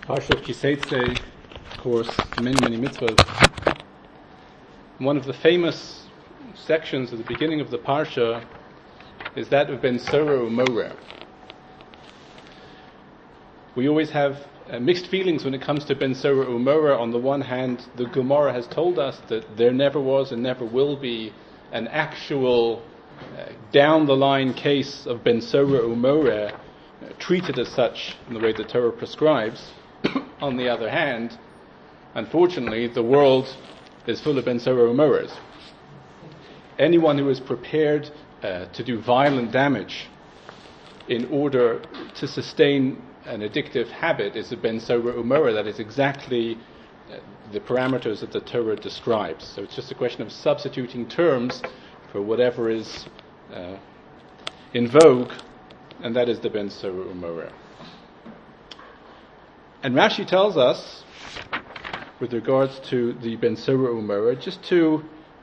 Parsha of Kiseitze, of course, many mitzvahs. One of the famous sections at the beginning of the Parsha is that of Ben Sora U'Moreh. We always have mixed feelings when it comes to Ben Sora U'Moreh. On the one hand, the Gemara has told us that there never was and never will be an actual down-the-line case of Ben Sora U'Moreh treated as such in the way the Torah prescribes. On the other hand, unfortunately, the world is full of Ben Sora U'Morehs. Anyone who is prepared to do violent damage in order to sustain an addictive habit is a Ben Sora U'Moreh. That is exactly the parameters that the Torah describes. So it's just a question of substituting terms for whatever is in vogue, and that is the Ben Sora U'Moreh. And Rashi tells us, with regards to the Ben Sora U'Moreh, just to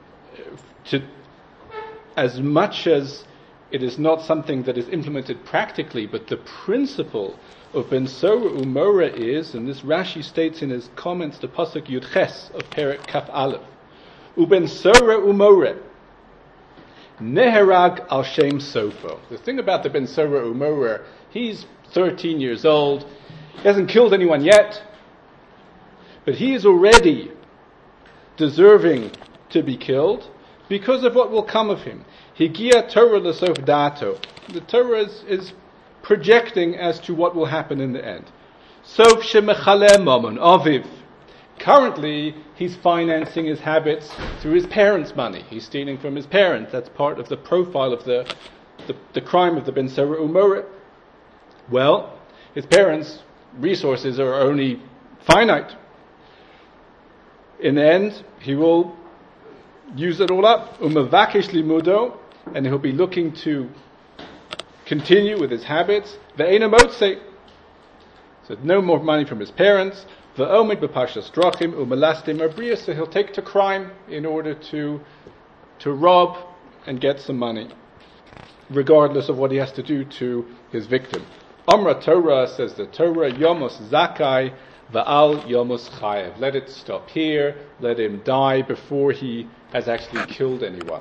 as much as it is not something that is implemented practically, but the principle of Ben Sora U'Moreh is, and this Rashi states in his comments to Pasuk Yud Ches of Perek Kaf Aleph, Uben Sora U'Moreh Neherag al Shem Sofo. The thing about the Ben Sora U'Moreh, he's 13 years old, he hasn't killed anyone yet, but he is already deserving to be killed because of what will come of him. Higia Torah l'sof dato. The Torah is projecting as to what will happen in the end. Sof shemechaleh mamon aviv. Currently, he's financing his habits through his parents' money. He's stealing from his parents. That's part of the profile of the crime of the Ben Sora U'Moreh. Well, his parents' resources are only finite. In the end, he will use it all up. Umavakish limudo, and he'll be looking to continue with his habits. Ve'ena motze. So no more money from his parents. Ve'omid b'parshas drachim u'melastim abriya. So he'll take to crime in order to rob and get some money, regardless of what he has to do to his victim. Amra Torah, says the Torah, Yomos Zakai Va'al Yomos Chayev. Let it stop here. Let him die before he has actually killed anyone.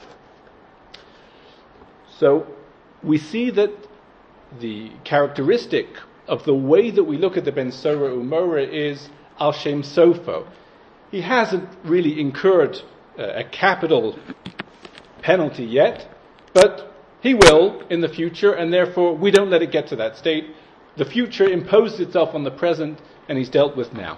So we see that the characteristic of the way that we look at the Ben Sora U'Moreh is Al Shem Sofo. He hasn't really incurred a capital penalty yet, but he will in the future, and therefore we don't let it get to that state. The future imposes itself on the present, and he's dealt with now.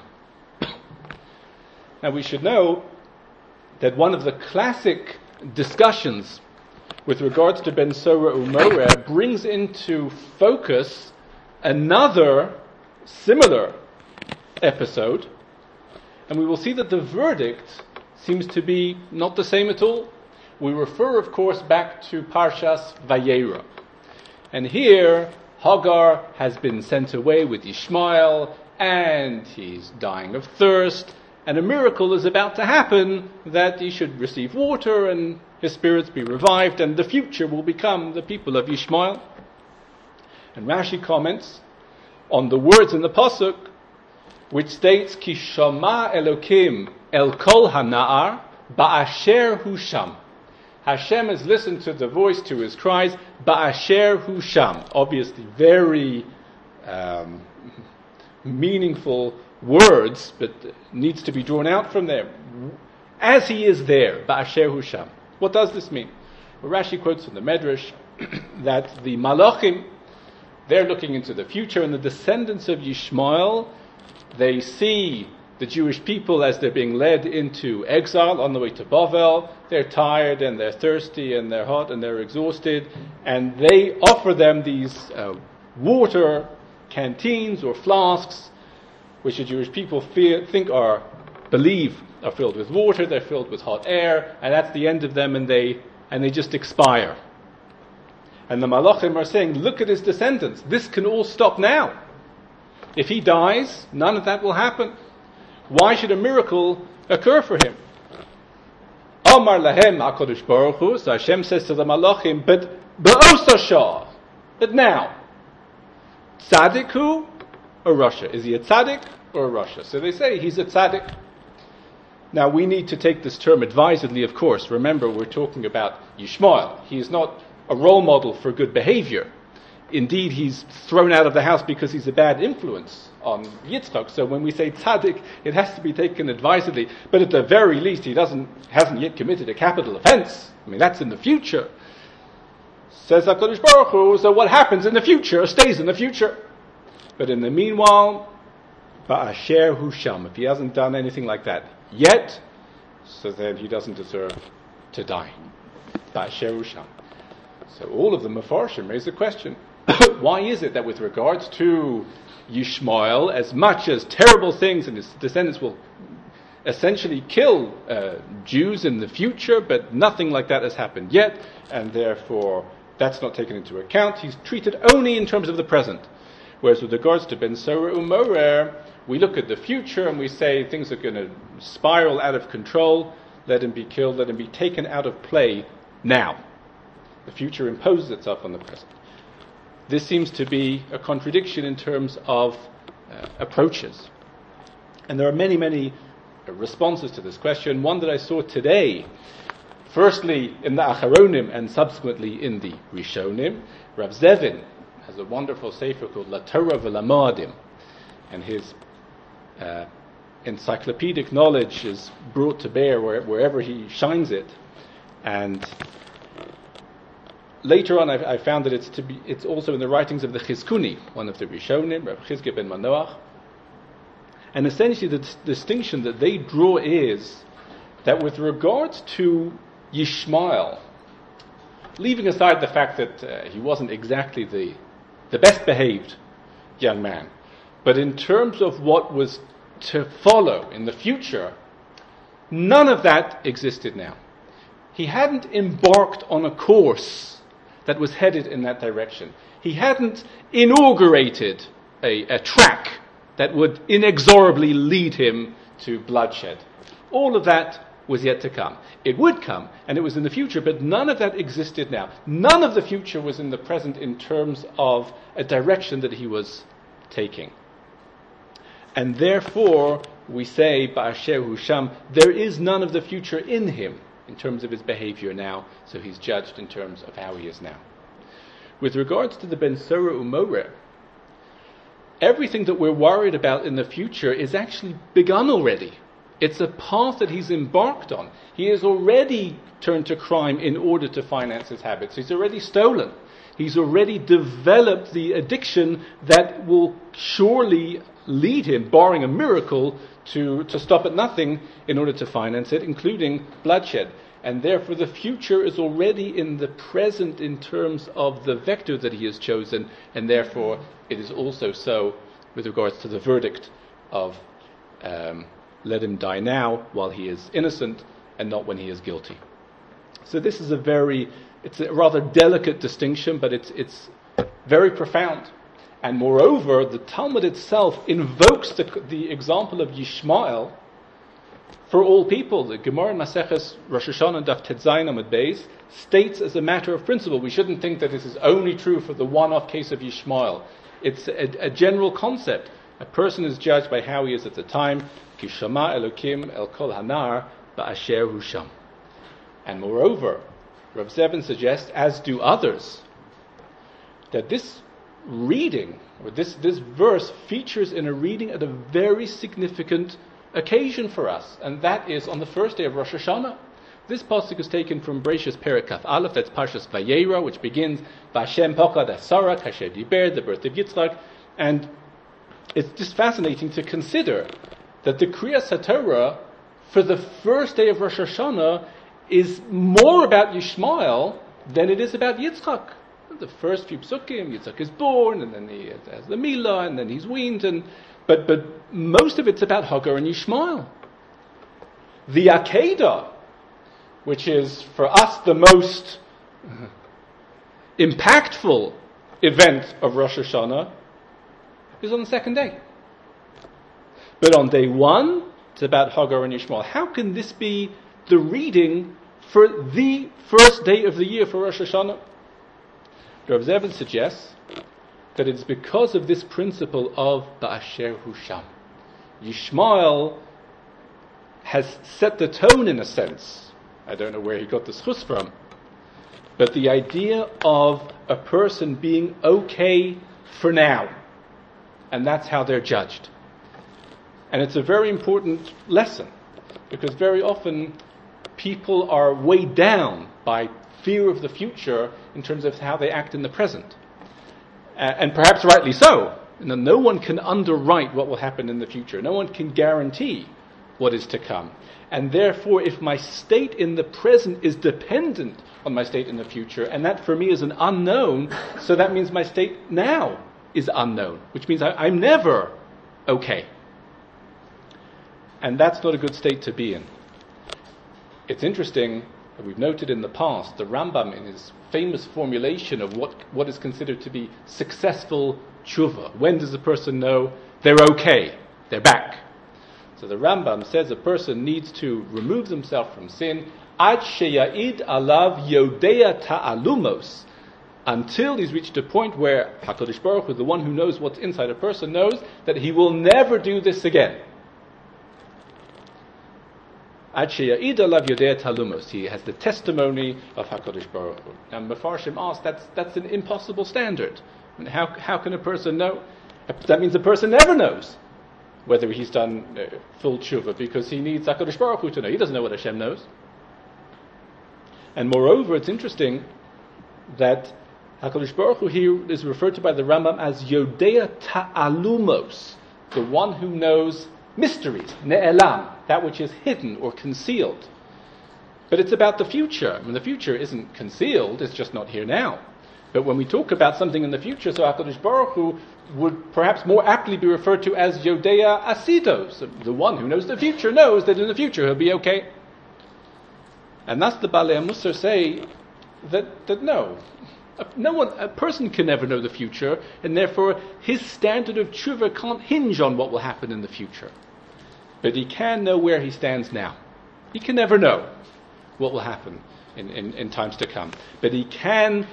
Now we should know that one of the classic discussions with regards to Ben Sora U'Moreh brings into focus another similar episode, and we will see that the verdict seems to be not the same at all. We refer, of course, back to Parshas Vayera. And here, Hagar has been sent away with Ishmael, and he's dying of thirst, and a miracle is about to happen that he should receive water and his spirits be revived, and the future will become the people of Ishmael. And Rashi comments on the words in the Pasuk, which states, Ki shama Elokim el kol hana'ar ba'asher hu sham. Hashem has listened to the voice, to his cries, ba'asher hu sham. Obviously very meaningful words, but needs to be drawn out from there. As he is there, ba'asher hu sham. What does this mean? Well, Rashi quotes from the Medrash that the Malachim, they're looking into the future, and the descendants of Yishmael, they see the Jewish people as they're being led into exile on the way to Bavel. They're tired and they're thirsty and they're hot and they're exhausted, and they offer them these water canteens or flasks, which the Jewish people believe are filled with water. They're filled with hot air, and that's the end of them, and they just expire. And the Malachim are saying, look at his descendants. This can all stop now. If he dies, none of that will happen. Why should a miracle occur for him? Amar lahem HaKadosh Baruch Hu, so Hashem says to the Malachim, but now, Tzaddik hu or Rasha? Is he a tzaddik or a Rasha? So they say he's a tzaddik. Now we need to take this term advisedly, of course. Remember, we're talking about Yishmael. He is not a role model for good behavior. Indeed, he's thrown out of the house because he's a bad influence on Yitzchak. So when we say tzaddik, it has to be taken advisedly. But at the very least, he hasn't yet committed a capital offense. I mean, that's in the future. Says HaKadosh Baruch Hu, so what happens in the future stays in the future. But in the meanwhile, Ba'asher Hu Sham, if he hasn't done anything like that yet, so then he doesn't deserve to die. Ba'asher Hu Sham. So all of the Mefarshim raise the question, why is it that with regards to Yishmael, as much as terrible things and his descendants will essentially kill Jews in the future, but nothing like that has happened yet, and therefore that's not taken into account. He's treated only in terms of the present. Whereas with regards to Ben Sora Umorer, we look at the future and we say things are going to spiral out of control, let him be killed, let him be taken out of play now. The future imposes itself on the present. This seems to be a contradiction in terms of approaches. And there are many, many responses to this question. One that I saw today, firstly in the Acharonim and subsequently in the Rishonim. Rav Zevin has a wonderful sefer called La Torah V'Lamoadim, and his encyclopedic knowledge is brought to bear wherever he shines it. And later on, I found that it's also in the writings of the Chizkuni, one of the Rishonim, Rav Chizkiah ben Manoach. And essentially, the distinction that they draw is that with regards to Yishmael, leaving aside the fact that he wasn't exactly the best behaved young man, but in terms of what was to follow in the future, none of that existed now. He hadn't embarked on a course that was headed in that direction. He hadn't inaugurated a track that would inexorably lead him to bloodshed. All of that was yet to come. It would come, and it was in the future, but none of that existed now. None of the future was in the present in terms of a direction that he was taking. And therefore, we say, Ba'asher Hu Sham, there is none of the future in him in terms of his behavior now, so he's judged in terms of how he is now. With regards to the Ben Sora Umorer, everything that we're worried about in the future is actually begun already. It's a path that he's embarked on. He has already turned to crime in order to finance his habits. He's already stolen. He's already developed the addiction that will surely lead him, barring a miracle, to stop at nothing in order to finance it, including bloodshed. And therefore the future is already in the present in terms of the vector that he has chosen, and therefore it is also so with regards to the verdict of let him die now while he is innocent and not when he is guilty. So this is it's a rather delicate distinction, but it's very profound. And moreover, the Talmud itself invokes the example of Yishmael for all people. The Gemara in Maseches Rosh Hashanah Daf Tet Zayin Amud Beis states as a matter of principle, we shouldn't think that this is only true for the one-off case of Yishmael. It's a general concept. A person is judged by how he is at the time. Ki shama Elokim el kol hanar ba'asher hu sham. And moreover, Rav Zevin suggests, as do others, that this reading, or this verse, features in a reading at a very significant occasion for us, and that is on the first day of Rosh Hashanah. This pasuk is taken from Bereshis Perek Kaf Aleph, that's Parshas Vayera, which begins Vashem Pokad Asara Kasher Diber, the birth of Yitzchak, and it's just fascinating to consider that the Kriyas HaTorah for the first day of Rosh Hashanah is more about Yishmael than it is about Yitzchak. The first few psukim, Yitzchak is born, and then he has the Milah, and then he's weaned, but most of it's about Hagar and Yishmael. The Akedah, which is for us the most impactful event of Rosh Hashanah, is on the second day. But on day one, it's about Hagar and Yishmael. How can this be the reading for the first day of the year for Rosh Hashanah? Rav Zevin suggests that it's because of this principle of Ba'asher Hu Sham. Yishmael has set the tone in a sense. I don't know where he got this chus from, but the idea of a person being okay for now, and that's how they're judged. And it's a very important lesson, because very often people are weighed down by fear of the future in terms of how they act in the present. And perhaps rightly so. No one can underwrite what will happen in the future. No one can guarantee what is to come. And therefore, if my state in the present is dependent on my state in the future, and that for me is an unknown, so that means my state now is unknown, which means I'm never okay. And that's not a good state to be in. It's interesting, we've noted in the past, the Rambam in his famous formulation of what is considered to be successful tshuva. When does a person know they're okay, they're back? So the Rambam says a person needs to remove himself from sin ad sheya'id alav yodea ta'alumos, until he's reached a point where HaKadosh Baruch Hu, the one who knows what's inside a person, knows that he will never do this again. Ad sheya'id alav yodea ta'alumos. He has the testimony of HaKadosh Baruch Hu. Now Mefarshim asked, that's an impossible standard. I mean, how can a person know? That means a person never knows whether he's done full tshuva, because he needs HaKadosh Baruch Hu to know. He doesn't know what Hashem knows. And moreover, it's interesting that HaKadosh Baruch Hu here is referred to by the Rambam as Yodea Ta'alumos, the one who knows mysteries, Ne'elam, that which is hidden or concealed. But it's about the future. I mean, the future isn't concealed, it's just not here now. But when we talk about something in the future, so HaKadosh Baruch Hu would perhaps more aptly be referred to as Yodea Asidos. The one who knows the future knows that in the future he'll be okay. And thus the Balei Musar say that no one, a person can never know the future, and therefore his standard of tshuva can't hinge on what will happen in the future. But he can know where he stands now. He can never know what will happen in times to come. But he can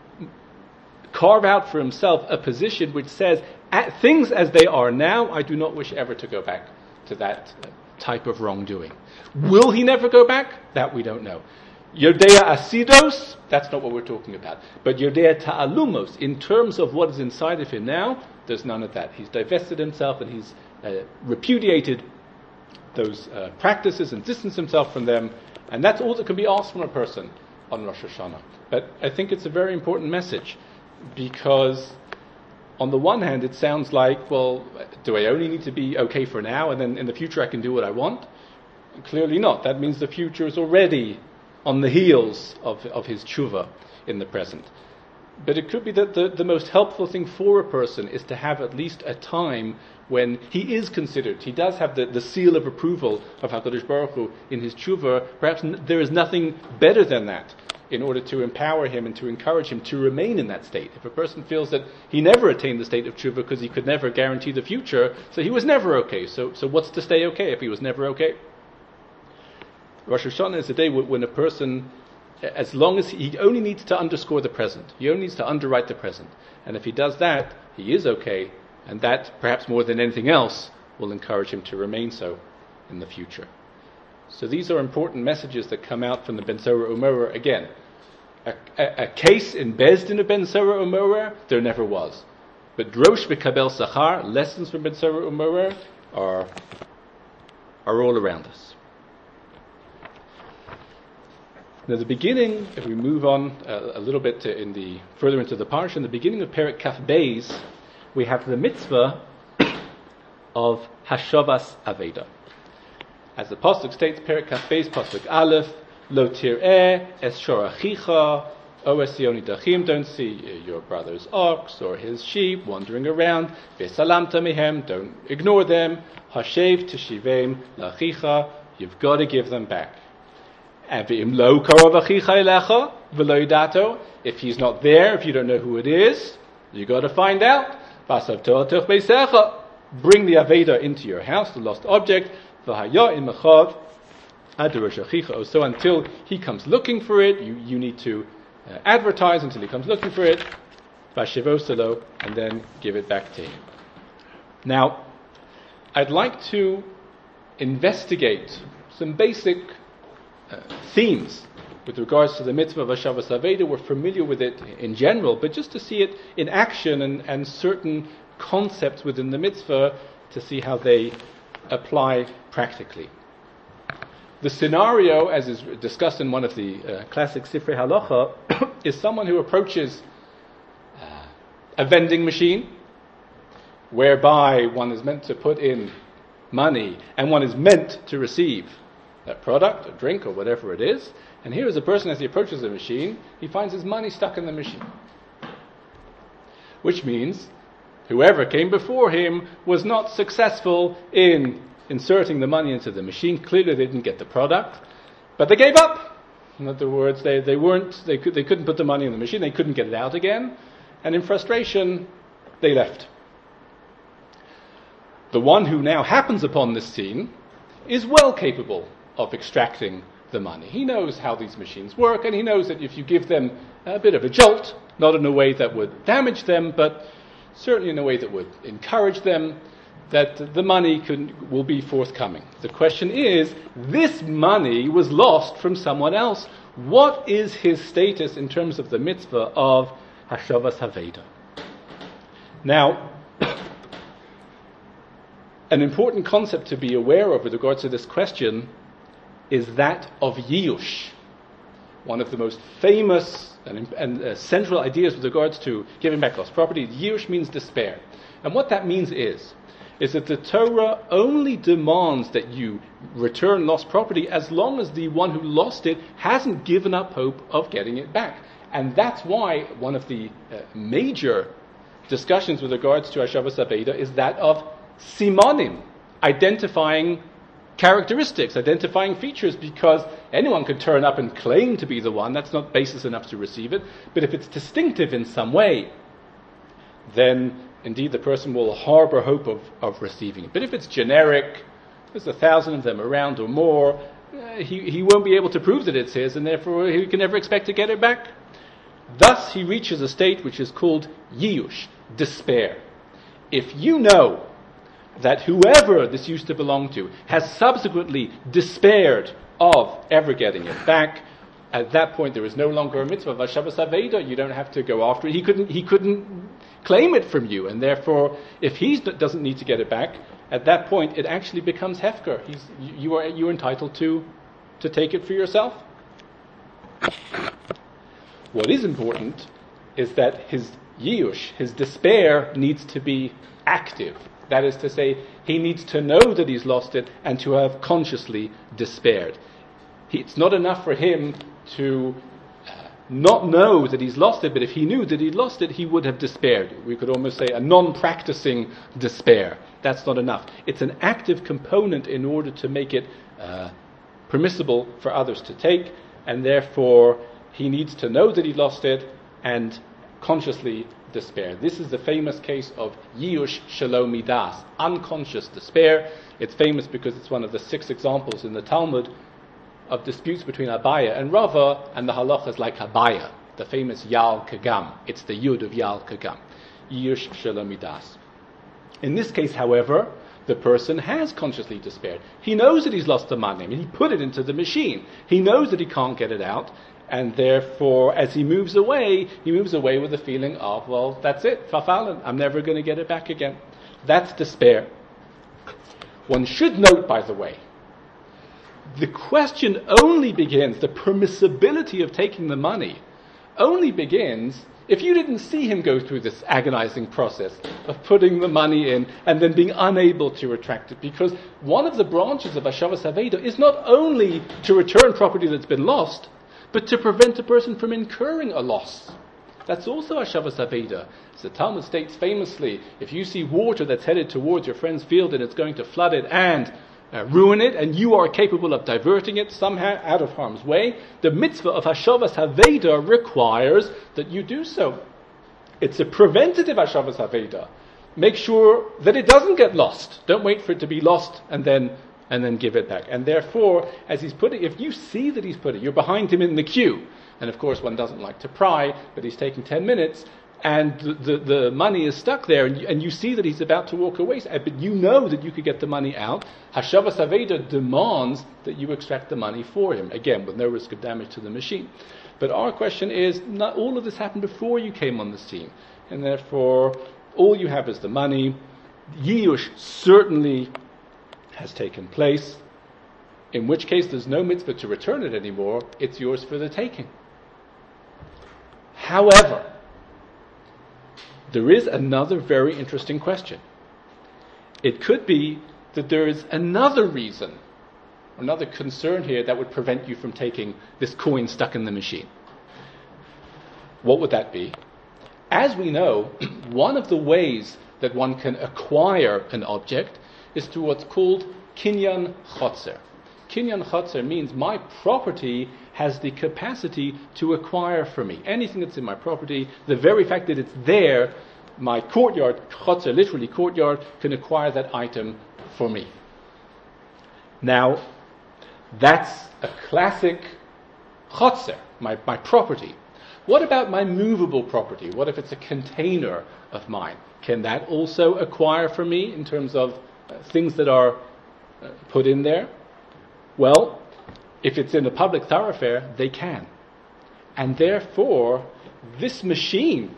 carve out for himself a position which says, at things as they are now, I do not wish ever to go back to that type of wrongdoing. Will he never go back? That we don't know. Yodea Asidos, that's not what we're talking about. But Yodea Ta'alumos, in terms of what is inside of him now, there's none of that. He's divested himself and he's repudiated those practices and distanced himself from them. And that's all that can be asked from a person on Rosh Hashanah. But I think it's a very important message, because on the one hand it sounds like, well, do I only need to be okay for now and then in the future I can do what I want? Clearly not. That means the future is already on the heels of his tshuva in the present. But it could be that the most helpful thing for a person is to have at least a time when he is considered, he does have the seal of approval of HaKadosh Baruch Hu in his tshuva. Perhaps there is nothing better than that in order to empower him and to encourage him to remain in that state. If a person feels that he never attained the state of tshuva because he could never guarantee the future, so he was never okay. So what's to stay okay if he was never okay? Rosh Hashanah is a day when a person, as long as he only needs to underscore the present, he only needs to underwrite the present. And if he does that, he is okay, and that, perhaps more than anything else, will encourage him to remain so in the future. So these are important messages that come out from the Ben Sora U'Moreh. Again, a case in Bezdin of Ben Sora U'Moreh, there never was. But Drosh V'Kabel Sachar, lessons from Ben Sora U'Moreh, are all around us. Now the beginning, if we move on a little bit further into the parsha, in the beginning of Perek Kaf Beis, we have the mitzvah of Hashavas Aveda. As the pasuk states, Perek Kaf Beis, pasuk Aleph, Lo tir'eh es shor achicha, o es yoni dachim, don't see your brother's ox or his sheep wandering around, v'salamta mehem, don't ignore them, hashev teshivem lachicha, you've got to give them back. And v'im lo karov achicha elecha, v'lo yidato, if he's not there, if you don't know who it is, you got to find out. V'asav to'atuch beisecha, bring the Aveda into your house, the lost object, v'haya in mechav, so until he comes looking for it, you need to advertise until he comes looking for it. vashivosalo, and then give it back to him. Now, I'd like to investigate some basic themes with regards to the mitzvah of Hashavas Aveda. We're familiar with it in general, but just to see it in action and certain concepts within the mitzvah to see how they apply practically. The scenario, as is discussed in one of the classic Sifrei Halacha, is someone who approaches a vending machine whereby one is meant to put in money and one is meant to receive a product, a drink, or whatever it is. And here is a person, as he approaches the machine, he finds his money stuck in the machine. Which means whoever came before him was not successful in inserting the money into the machine. Clearly they didn't get the product, but they gave up. In other words, they couldn't put the money in the machine, they couldn't get it out again, and in frustration, they left. The one who now happens upon this scene is well capable of extracting the money. He knows how these machines work, and he knows that if you give them a bit of a jolt, not in a way that would damage them, but certainly in a way that would encourage them, that the money will be forthcoming. The question is, this money was lost from someone else. What is his status in terms of the mitzvah of Hashavas Haveda? Now, an important concept to be aware of with regards to this question is that of Yiyush. One of the most famous and central ideas with regards to giving back lost property. Yiyush means despair. And what that means is that the Torah only demands that you return lost property as long as the one who lost it hasn't given up hope of getting it back. And that's why one of the major discussions with regards to Hashavas Aveda is that of Simonim, identifying characteristics, identifying features, because anyone can turn up and claim to be the one. That's not basis enough to receive it. But if it's distinctive in some way, then indeed the person will harbor hope of receiving it. But if it's generic, there's 1,000 of them around or more, he won't be able to prove that it's his, and therefore he can never expect to get it back. Thus he reaches a state which is called Yiyush, despair. If you know that whoever this used to belong to has subsequently despaired of ever getting it back, at that point there is no longer a mitzvah of Hashavas Aveda. You don't have to go after it. He couldn't claim it from you, and therefore if he doesn't need to get it back, at that point it actually becomes hefker. You're entitled to take it for yourself. What is important is that his yiyush, his despair, needs to be active. That is to say, he needs to know that he's lost it and to have consciously despaired. It's not enough for him to not know that he's lost it, but if he knew that he'd lost it, he would have despaired. We could almost say a non-practicing despair. That's not enough. It's an active component in order to make it permissible for others to take, and therefore he needs to know that he lost it and consciously despair. This is the famous case of Yiyush Shelo Midas, unconscious despair. It's famous because it's one of the 6 examples in the Talmud of disputes between Abaya and Rava, and the halacha is like Abaya, the famous Yal Kagam. It's the Yud of Yal Kagam. Yiyush Shelo Midas. In this case, however, the person has consciously despaired. He knows that he's lost the money. I mean, he put it into the machine. He knows that he can't get it out, and therefore, as he moves away with the feeling of, well, that's it, Fafalen, I'm never going to get it back again. That's despair. One should note, by the way, the question only begins, the permissibility of taking the money only begins if you didn't see him go through this agonizing process of putting the money in and then being unable to retract it. Because one of the branches of Hashavas Haveda is not only to return property that's been lost, but to prevent a person from incurring a loss. That's also Hashavas Haveda. As the Talmud states famously, if you see water that's headed towards your friend's field and it's going to flood it and ruin it, and you are capable of diverting it somehow out of harm's way, the mitzvah of Hashavas Haveda requires that you do so. It's a preventative Hashavas Haveda. Make sure that it doesn't get lost. Don't wait for it to be lost and then give it back. And therefore, as he's putting, if you see that he's putting, you're behind him in the queue, and of course one doesn't like to pry, but he's taking 10 minutes, and the money is stuck there, and you see that he's about to walk away, but you know that you could get the money out. Hashavas Aveda demands that you extract the money for him, again, with no risk of damage to the machine. But our question is, not all of this happened before you came on the scene, and therefore all you have is the money. Yiyush certainly has taken place, in which case there's no mitzvah to return it anymore, it's yours for the taking. However, there is another very interesting question. It could be that there is another reason, another concern here that would prevent you from taking this coin stuck in the machine. What would that be? As we know, one of the ways that one can acquire an object is through what's called kinyan chotzer. Kinyan chotzer means my property has the capacity to acquire for me. Anything that's in my property, the very fact that it's there, my courtyard, chotzer, literally courtyard, can acquire that item for me. Now, that's a classic chotzer, my property. What about my movable property? What if it's a container of mine? Can that also acquire for me in terms of things that are put in there? Well, if it's in a public thoroughfare, they can. And therefore, this machine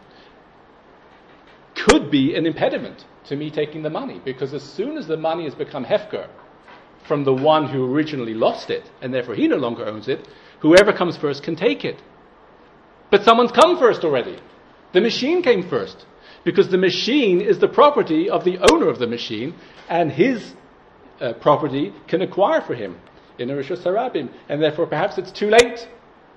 could be an impediment to me taking the money, because as soon as the money has become hefker from the one who originally lost it, and therefore he no longer owns it, whoever comes first can take it. But someone's come first already. The machine came first, because the machine is the property of the owner of the machine, and his property can acquire for him in a Rishus Harabim, and therefore perhaps it's too late.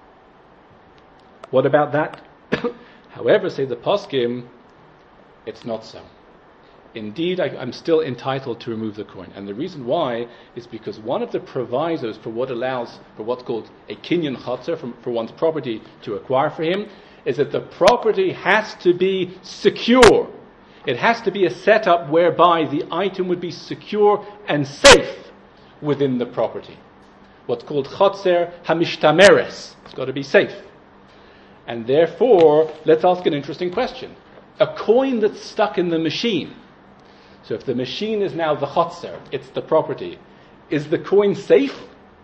What about that? However, say the poskim, it's not so. Indeed, I'm still entitled to remove the coin. And the reason why is because one of the provisos for what allows for what's called a kinyan chotzer, for one's property to acquire for him, is that the property has to be secure. It has to be a setup whereby the item would be secure and safe within the property. What's called chotzer hamishtameres. It's got to be safe. And therefore, let's ask an interesting question. A coin that's stuck in the machine. So if the machine is now the chotzer, it's the property, is the coin safe?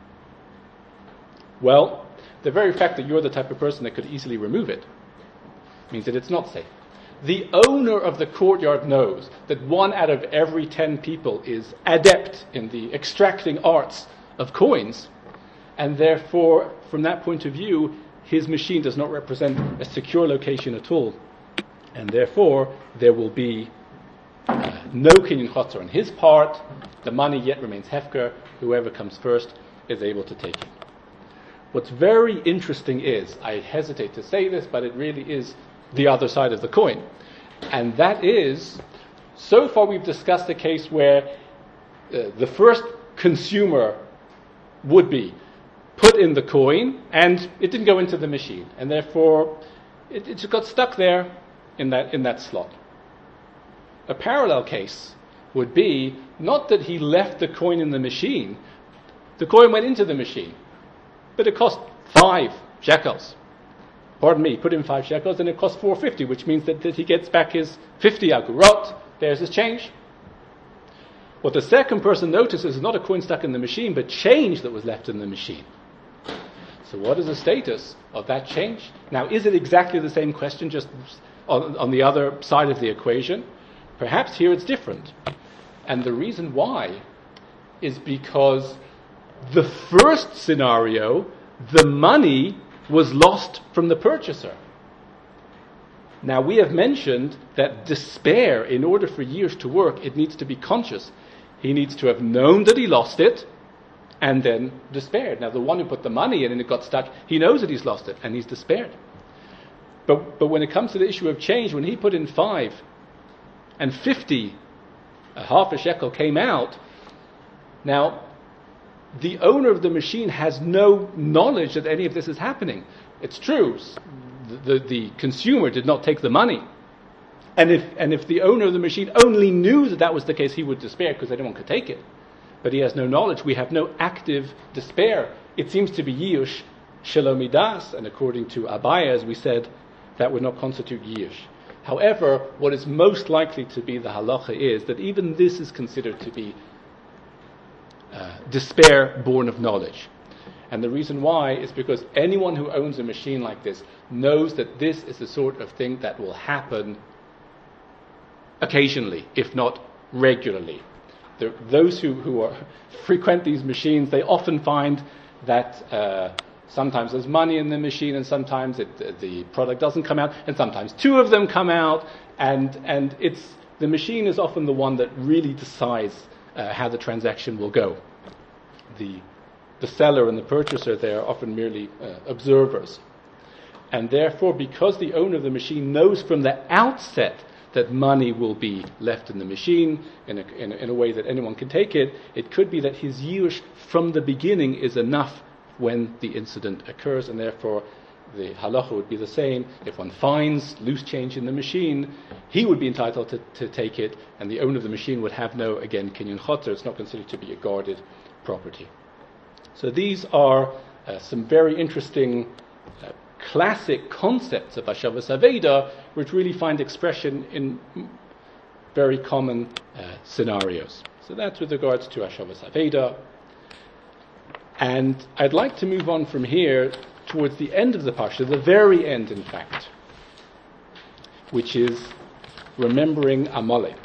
Well, the very fact that you're the type of person that could easily remove it means that it's not safe. The owner of the courtyard knows that 1 out of every 10 people is adept in the extracting arts of coins, and therefore, from that point of view, his machine does not represent a secure location at all. And therefore, there will be no kinyan chotzer on his part. The money yet remains hefker. Whoever comes first is able to take it. What's very interesting is, I hesitate to say this, but it really is the other side of the coin. And that is, so far we've discussed a case where the first consumer would be put in the coin and it didn't go into the machine. And therefore, it just got stuck there in that slot. A parallel case would be not that he left the coin in the machine. The coin went into the machine, but it cost 5 shekels. Pardon me, put in 5 shekels and it cost 4.50, which means that he gets back his 50 agurot. There's his change. What the second person notices is not a coin stuck in the machine, but change that was left in the machine. So what is the status of that change? Now, is it exactly the same question, just on the other side of the equation? Perhaps here it's different. And the reason why is because the first scenario, the money was lost from the purchaser. Now, we have mentioned that despair, in order for years to work, it needs to be conscious. He needs to have known that he lost it and then despaired. Now, the one who put the money in and it got stuck, he knows that he's lost it and he's despaired. But when it comes to the issue of change, when he put in 5 and 50, a half a shekel came out, now, the owner of the machine has no knowledge that any of this is happening. It's true, the consumer did not take the money. And if the owner of the machine only knew that was the case, he would despair because anyone could take it. But he has no knowledge. We have no active despair. It seems to be Yiyush Shelo Midas, and according to Abaya, as we said, that would not constitute Yish. However, what is most likely to be the halacha is that even this is considered to be despair born of knowledge. And the reason why is because anyone who owns a machine like this knows that this is the sort of thing that will happen occasionally, if not regularly. Those who frequent these machines, they often find that sometimes there's money in the machine, and sometimes the product doesn't come out, and sometimes two of them come out, and the machine is often the one that really decides how the transaction will go. The seller and the purchaser, they are often merely observers. And therefore, because the owner of the machine knows from the outset that money will be left in the machine in a way that anyone can take it, it could be that his yush from the beginning is enough when the incident occurs, and therefore the halacha would be the same. If one finds loose change in the machine, he would be entitled to take it, and the owner of the machine would have no, again, kinyan choter. It's not considered to be a guarded property. So these are some very interesting classic concepts of Hashavas Aveda, which really find expression in very common scenarios. So that's with regards to Hashavas Aveda. And I'd like to move on from here towards the end of the Parsha, the very end, in fact, which is remembering Amalek.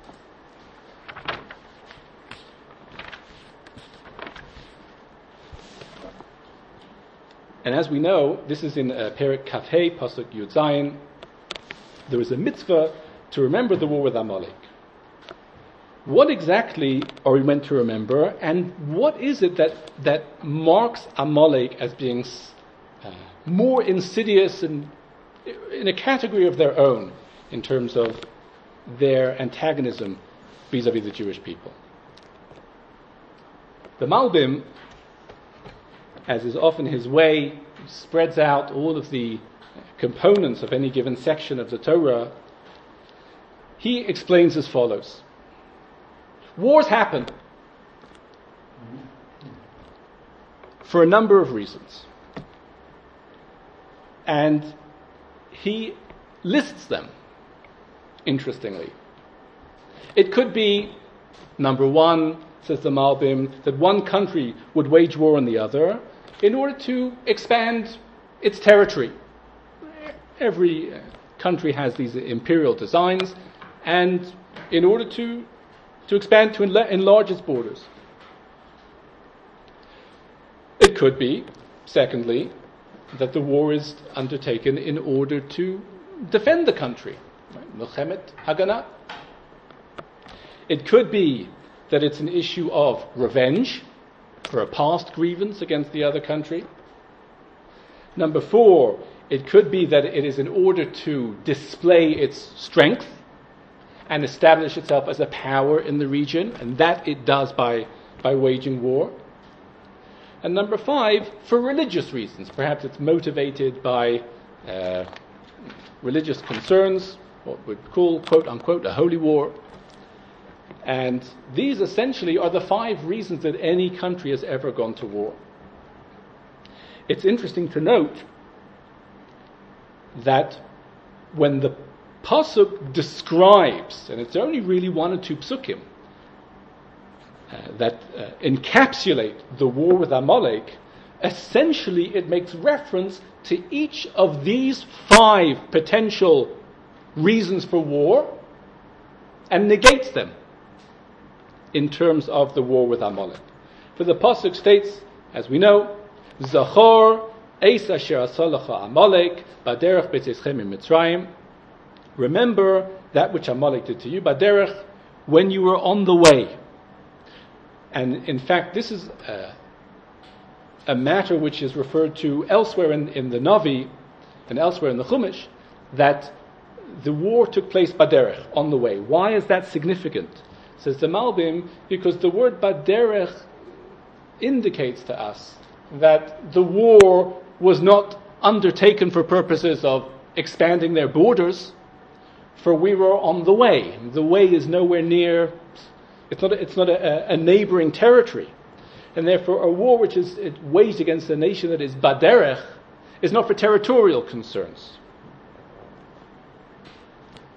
And as we know, this is in Perek Kafhei, Pasuk Yud Zayin. There is a mitzvah to remember the war with Amalek. What exactly are we meant to remember, and what is it that marks Amalek as being more insidious and in a category of their own in terms of their antagonism vis-a-vis the Jewish people? The Malbim, as is often his way, spreads out all of the components of any given section of the Torah. He explains as follows. Wars happen for a number of reasons. And he lists them, interestingly. It could be, number one, says the Malbim, that one country would wage war on the other in order to expand its territory. Every country has these imperial designs, and in order to expand, to enlarge its borders. It could be, secondly, that the war is undertaken in order to defend the country. Milchemet Haganah. It could be that it's an issue of revenge for a past grievance against the other country. Number four, it could be that it is in order to display its strength and establish itself as a power in the region, and that it does by waging war. And number five, for religious reasons. Perhaps it's motivated by religious concerns, what we'd call, quote unquote, a holy war. And these essentially are the five reasons that any country has ever gone to war. It's interesting to note that when the Pasuk describes, and it's only really one or two psukim, that encapsulate the war with Amalek, essentially it makes reference to each of these five potential reasons for war and negates them in terms of the war with Amalek. For the Pasuk states, as we know, Zachor eis asher asalacha Amalek baderech b'tzeichem Mitzrayim. Remember that which Amalek did to you, baderech, when you were on the way. And in fact, this is a matter which is referred to elsewhere in the Navi and elsewhere in the Chumash, that the war took place baderech, on the way. Why is that significant? Says the Malbim, because the word baderech indicates to us that the war was not undertaken for purposes of expanding their borders, for we were on the way. The way is nowhere near, it's not a neighboring territory. And therefore a war which is waged against a nation that is baderech is not for territorial concerns.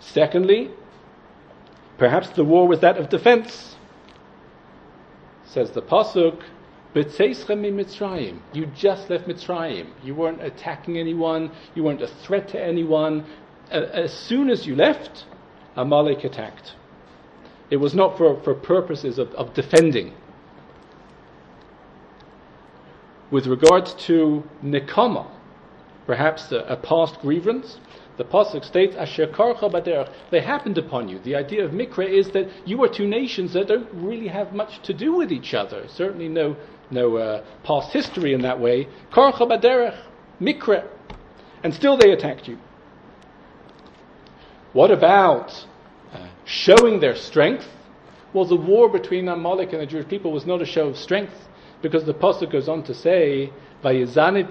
Secondly, perhaps the war was that of defense. Says the Pasuk, B'tzeischa mi Mitzrayim. You just left Mitzrayim. You weren't attacking anyone. You weren't a threat to anyone. As soon as you left, Amalek attacked. It was not for purposes of defending. With regards to Nekama, perhaps a past grievance, the Pasuk states, Asher karcha baderech, they happened upon you. The idea of Mikra is that you are two nations that don't really have much to do with each other. Certainly no past history in that way. Karcha baderech, Mikra. And still they attacked you. What about showing their strength? Well, the war between Amalek and the Jewish people was not a show of strength, because the Pasuk goes on to say, they attacked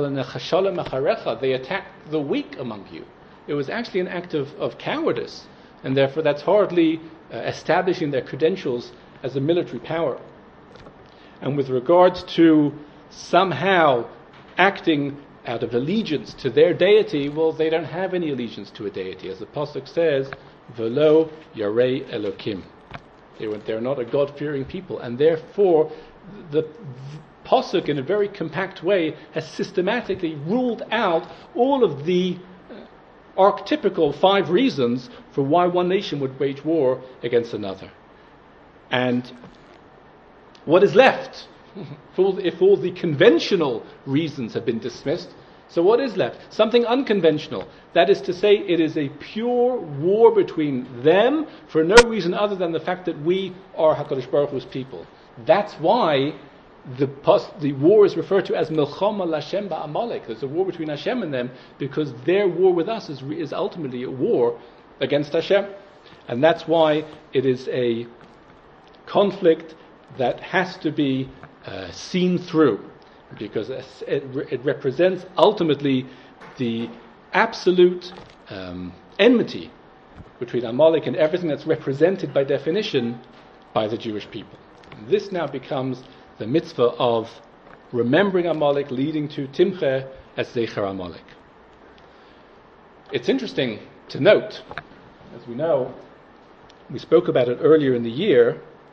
the weak among you. It was actually an act of cowardice, and therefore that's hardly establishing their credentials as a military power. And with regards to somehow acting out of allegiance to their deity, well, they don't have any allegiance to a deity. As the Pasuk says, Velo Yarei Elokim. They're not a God-fearing people, and therefore the Pasuk, in a very compact way, has systematically ruled out all of the archetypical 5 reasons for why one nation would wage war against another. And what is left? If all the conventional reasons have been dismissed, so what is left? Something unconventional. That is to say, it is a pure war between them for no reason other than the fact that we are HaKadosh Baruch Hu's people. That's why the war is referred to as Milchama Lashem Ba'amalek. There's a war between Hashem and them, because their war with us is ultimately a war against Hashem. And that's why it is a conflict that has to be seen through, because it represents ultimately the absolute enmity between Amalek and everything that's represented by definition by the Jewish people. And this now becomes the mitzvah of remembering Amalek, leading to Timche as Zecher Amalek. It's interesting to note, as we know, we spoke about it earlier in the year,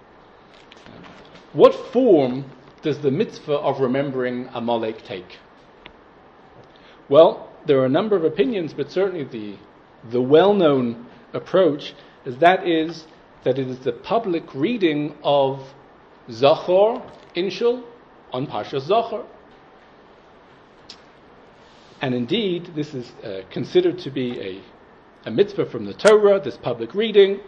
what form does the mitzvah of remembering Amalek take? Well, there are a number of opinions, but certainly the well-known approach is that it is the public reading of Zachor, Inshul, on Parshas Zachor. And indeed, this is considered to be a mitzvah from the Torah, this public reading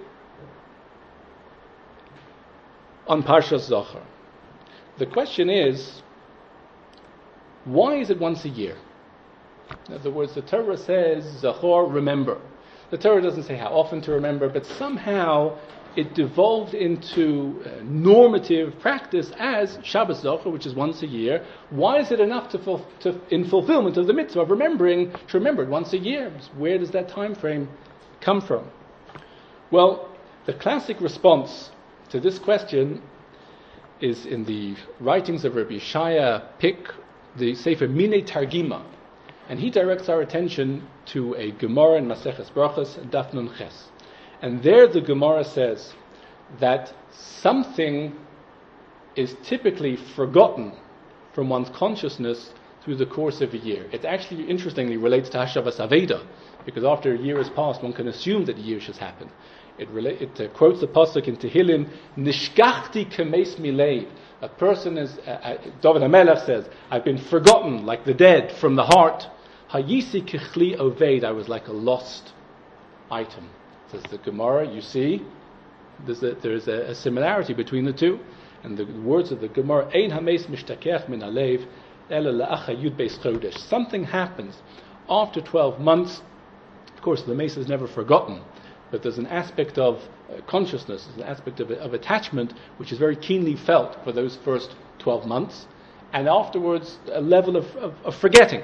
on Parshas Zachor. The question is, why is it once a year? In other words, the Torah says, Zachor, remember. The Torah doesn't say how often to remember, but somehow it devolved into normative practice as Shabbos Zachor, which is once a year. Why is it enough in fulfillment of the mitzvah of remembering, to remember it once a year? Where does that time frame come from? Well, the classic response to this question is in the writings of Rabbi Yeshaya Pick, the Sefer Minei Targima, and he directs our attention to a Gemara in Maseches Brachos, Daf Nun Ches. And there the Gemara says that something is typically forgotten from one's consciousness through the course of a year. It actually, interestingly, relates to Hashavas Aveda, because after a year has passed, one can assume that a year has happened. It quotes the pasuk in Tehillim, Nishkachti kemes milev. A person is, David HaMelech says, I've been forgotten like the dead from the heart. Hayisi kichli oved, I was like a lost item. Says the Gemara, you see, there's a similarity between the two. And the words of the Gemara, Ein hames mishtakech min alev, ela la'acha yud beis chodesh. Something happens after 12 months. Of course, the mace is never forgotten, but there's an aspect of consciousness, there's an aspect of attachment, which is very keenly felt for those first 12 months, and afterwards a level of forgetting.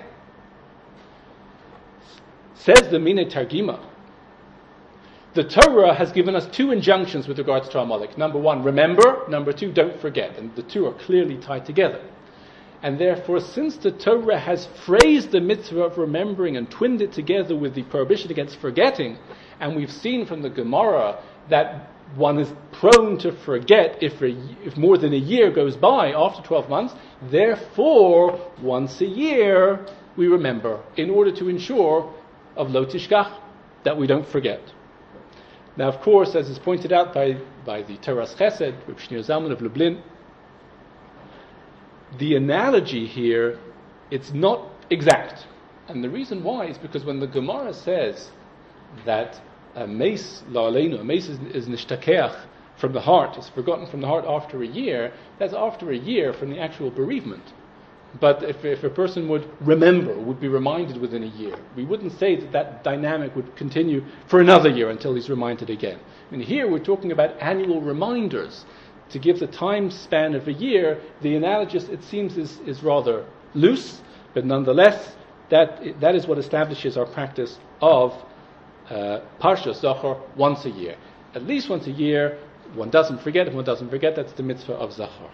Says the Minei Targima, the Torah has given us 2 injunctions with regards to Amalek. Number 1, remember. Number 2, don't forget. And the two are clearly tied together. And therefore, since the Torah has phrased the mitzvah of remembering and twinned it together with the prohibition against forgetting, and we've seen from the Gemara that one is prone to forget if more than a year goes by after 12 months, therefore, once a year, we remember, in order to ensure of lo tishkach, that we don't forget. Now, of course, as is pointed out by the Toras Chesed, Reb Shneur Zalman of Lublin, the analogy here, it's not exact. And the reason why is because when the Gemara says that a mace la'aleinu, a mace is nishtakeach from the heart, is forgotten from the heart after a year, that's after a year from the actual bereavement. But if a person would remember, would be reminded within a year, we wouldn't say that dynamic would continue for another year until he's reminded again. And here we're talking about annual reminders. To give the time span of a year, the analogous, it seems, is rather loose, but nonetheless, that is what establishes our practice of Parsha Zachor once a year. At least once a year, one doesn't forget. If one doesn't forget, that's the mitzvah of Zachor.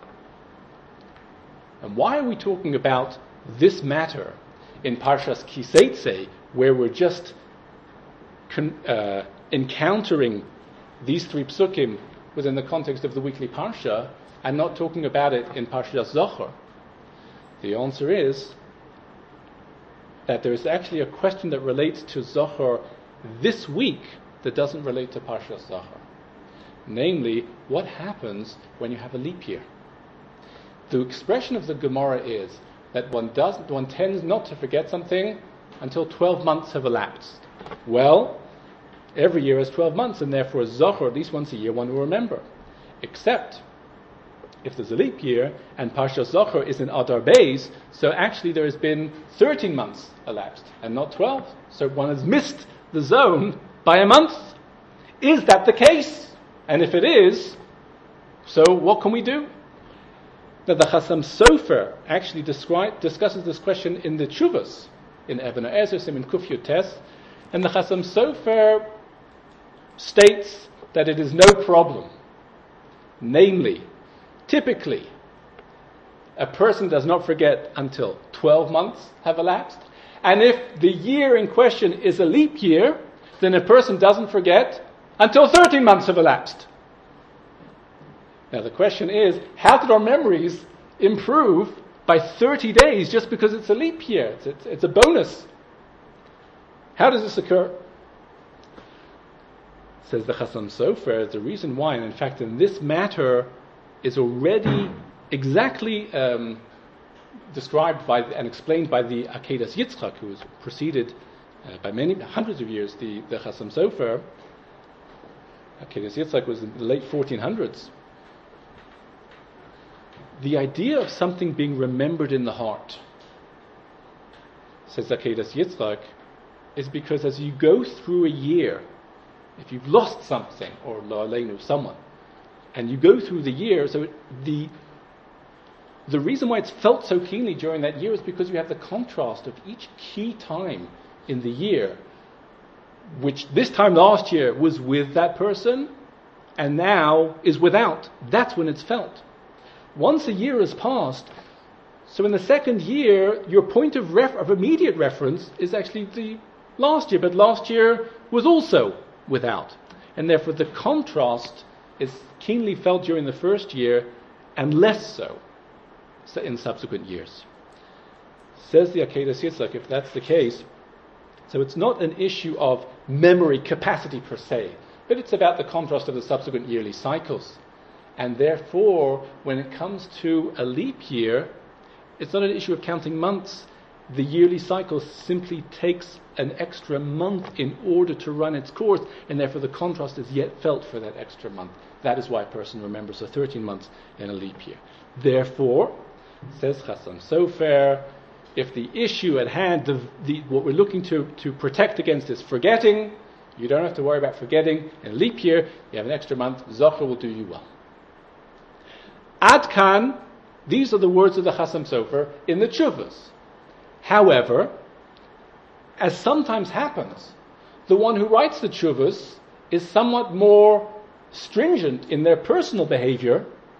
And why are we talking about this matter in Parshas Kiseitze, where we're just encountering these three psukim within the context of the weekly Parsha, and not talking about it in Parshas Zachor? The answer is that there is actually a question that relates to Zachor this week that doesn't relate to Parshas Zachor. Namely, what happens when you have a leap year? The expression of the Gemara is that one tends not to forget something until 12 months have elapsed. Well, every year has 12 months, and therefore Zachor, at least once a year, one will remember. Except if there's a leap year, and Parshas Zachor is in Adar Beis, so actually there has been 13 months elapsed, and not 12. So one has missed the zone by a month. Is that the case? And if it is, so what can we do? Now the Chasam Sofer actually discusses this question in the Tshuvas, in Even HaEzer, in Kuf Yutes, and the Chasam Sofer states that it is no problem. Namely, typically, a person does not forget until 12 months have elapsed, and if the year in question is a leap year, then a person doesn't forget until 13 months have elapsed. Now the question is, how did our memories improve by 30 days just because it's a leap year? It's a bonus. How does this occur? Says the Chasam Sofer, the reason why, and in fact in this matter, is already exactly described by and explained by the Akedas Yitzchak, who was preceded by many hundreds of years, the Chasam Sofer. Akedas Yitzchak was in the late 1400s. The idea of something being remembered in the heart, says Akedas Yitzchak, is because as you go through a year, if you've lost something, or la'aleinu, someone, and you go through the year, so the reason why it's felt so keenly during that year is because you have the contrast of each key time in the year, which this time last year was with that person, and now is without. That's when it's felt. Once a year has passed, so in the second year, your point of immediate reference is actually the last year, but last year was also without. And therefore the contrast is keenly felt during the first year and less so in subsequent years. Says the Akedas Yitzchak, if that's the case, so it's not an issue of memory capacity per se, but it's about the contrast of the subsequent yearly cycles. And therefore, when it comes to a leap year, it's not an issue of counting months. The yearly cycle simply takes an extra month in order to run its course, and therefore the contrast is yet felt for that extra month. That is why a person remembers the 13 months in a leap year. Therefore, says Chasam Sofer, if the issue at hand, what we're looking to protect against is forgetting, you don't have to worry about forgetting. In a leap year, you have an extra month. Zachor will do you well. Ad kan, these are the words of the Chasam Sofer in the Tshuvas. However, as sometimes happens, the one who writes the Tshuvas is somewhat more stringent in their personal behavior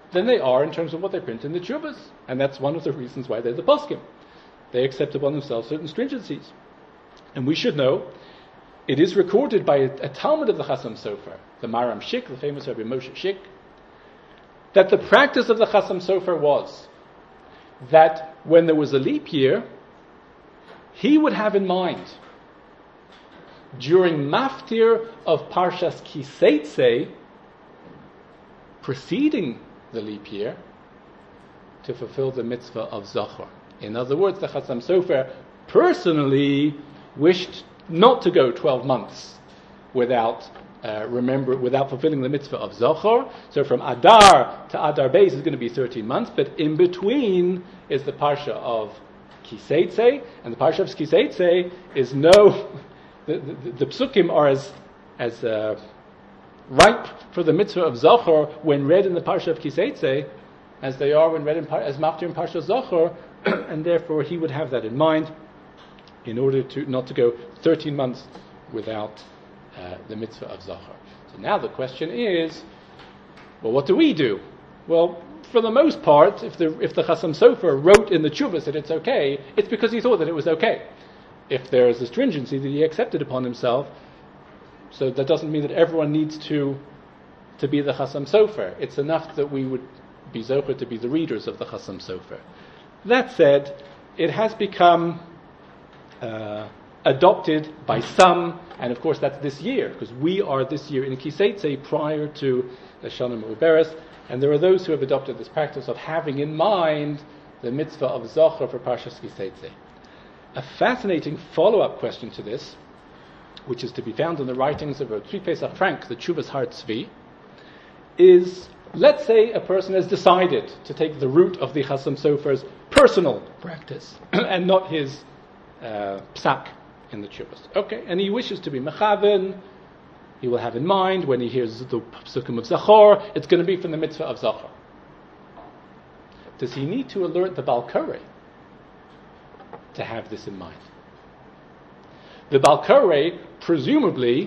than they are in terms of what they print in the Tshuvas. And that's one of the reasons why they're the poskim. They accept upon themselves certain stringencies. And we should know, it is recorded by a Talmud of the Chasam Sofer, the Maram Shik, the famous Rabbi Moshe Shik, that the practice of the Chasam Sofer was that when there was a leap year, he would have in mind, during Maftir of Parshas Kiseitze, preceding the leap year, to fulfill the mitzvah of Zachor. In other words, the Chasam Sofer personally wished not to go 12 months without fulfilling the mitzvah of Zachor. So from Adar to Adar Beis is going to be 13 months, but in between is the Parsha of Kiseitze, and the Parsha of Kiseitze is the psukim are as ripe for the mitzvah of Zachor when read in the Parsha of Kiseitze as they are when read as Maftir in Parsha Zachor, and therefore he would have that in mind in order to not to go 13 months without the mitzvah of Zachor. So now the question is, well, what do we do? Well, for the most part, if the Chasam Sofer wrote in the Tshuvas that it's okay, it's because he thought that it was okay. If there is a stringency that he accepted upon himself, so that doesn't mean that everyone needs to be the Chasam Sofer. It's enough that we would be zocher to be the readers of the Chasam Sofer. That said, it has become adopted by some, and of course that's this year, because we are this year in Kiseitze prior to Shana Meuberes, and there are those who have adopted this practice of having in mind the mitzvah of Zachor for Parshas Kiseitze. A fascinating follow-up question to this, which is to be found in the writings of Tzvi Pesach Frank, the Tshuvas Har Tzvi, is, let's say a person has decided to take the route of the Chasam Sofer's personal practice and not his psak in the Tshuvas. Okay, and he wishes to be mechaven. He will have in mind when he hears the psukim of Zachor, it's going to be from the mitzvah of Zachor. Does he need to alert the Baal Koreh to have this in mind? The Baal Koreh, presumably,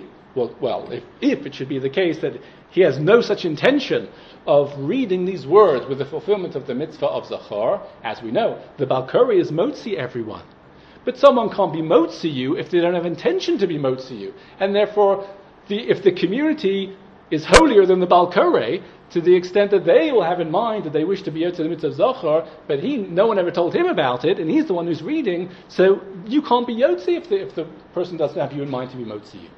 if it should be the case that he has no such intention of reading these words with the fulfillment of the mitzvah of Zachor, as we know, the Baal Koreh is motzi everyone. But someone can't be motzi you if they don't have intention to be motzi you. And therefore, if the community is holier than the Baal Koreh, to the extent that they will have in mind that they wish to be out to the mitzvah of Zachor, but no one ever told him about it, and he's the one who's reading, so you can't be yotzi if the person doesn't have you in mind to be motzi you.